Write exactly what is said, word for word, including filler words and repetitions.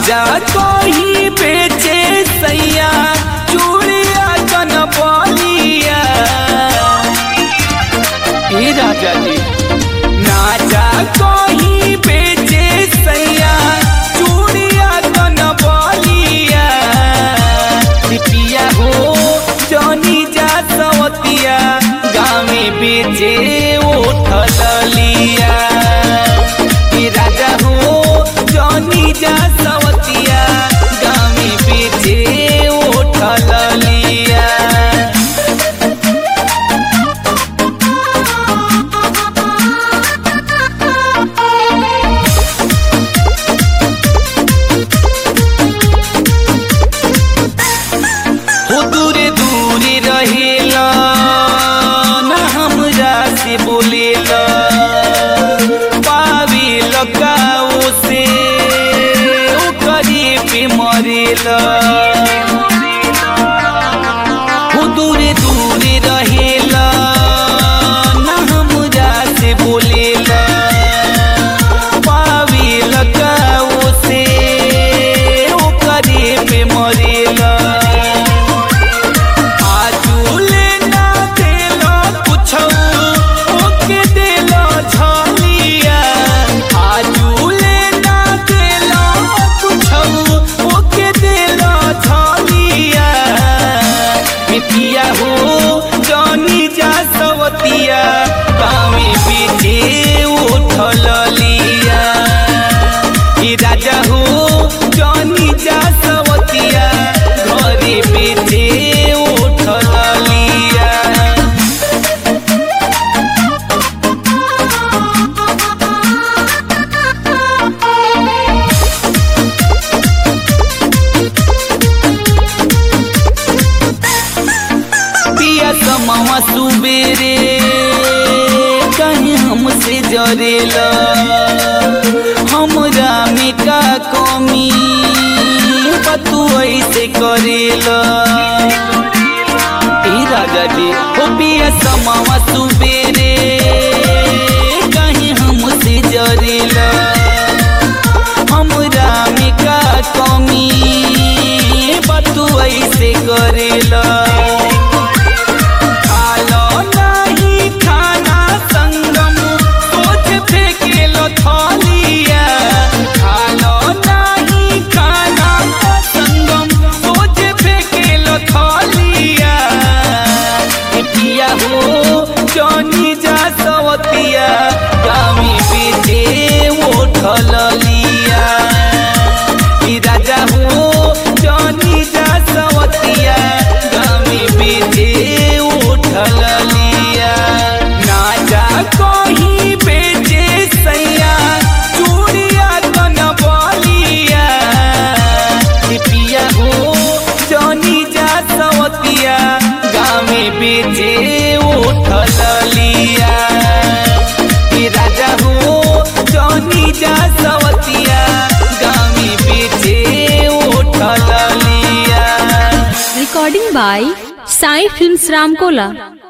जा कोई बेचे सैया चूड़िया कनबलिया ए राजा जी ना जा कोई बेचे सैया चूड़िया कनबलिया पिया हो जनी जा सवतिया गाँव में बेचे उठलिया राजा हो जनी जा सवतिया गाँव में बेचे उठलिया हो दूरे दूरे रहेला ना हमरा से बोलेला पावे लगाओ से ओ करे पे मरेला हो दूरे दूरे रहेला ना हमरा से बोलेला पावे लगाओ से ओ करे पे मरेला पिया हो जनी जा सवतिया गाँव बेचे उठलिया राजा हो जनी जा सवतिया घरे बेचे उठलिया समावा सुबेरे कहीं हमसे जरेला हमरा में का कमी बतू ऐसे करेला ए राजा जी हो पिया समावा सुबेरे कहीं हमसे जरेला हमरा में का कमी बतू ऐसे करेला जनी जा सवतिया गाँव बेचे उठलिया राजा हो जनी जा सवतिया गाँव बेचे उठलिया ना जा कोई बेचे सैया चूड़िया कनबलिया पिया हो जनी जा सवतिया गाँव बेचे उठलिया राजा हो जनी जा सवतिया गाँव बेचे उठलिया। Recording by Sai films Ramkola.